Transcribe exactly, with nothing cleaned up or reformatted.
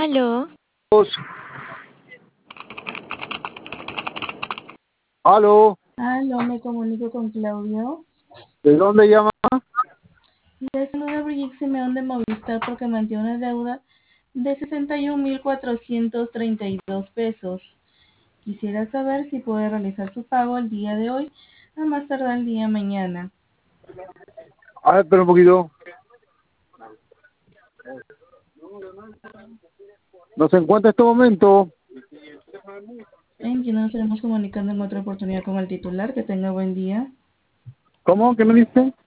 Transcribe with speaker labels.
Speaker 1: Aló.
Speaker 2: Aló,
Speaker 3: Aló, me comunico con Claudio.
Speaker 2: ¿de dónde llama?
Speaker 3: Le saluda Brigitte Simeón de Movistar porque mantiene una deuda de sesenta y un mil cuatrocientos treinta y dos pesos. Quisiera saber si puede realizar su pago el día de hoy, a más tardar el día de mañana.
Speaker 2: A ver, espera un poquito. No se encuentra en este momento.
Speaker 3: En que nos estaremos comunicando en otra oportunidad con el titular. Que tenga buen día.
Speaker 2: ¿Cómo? ¿Qué me dice?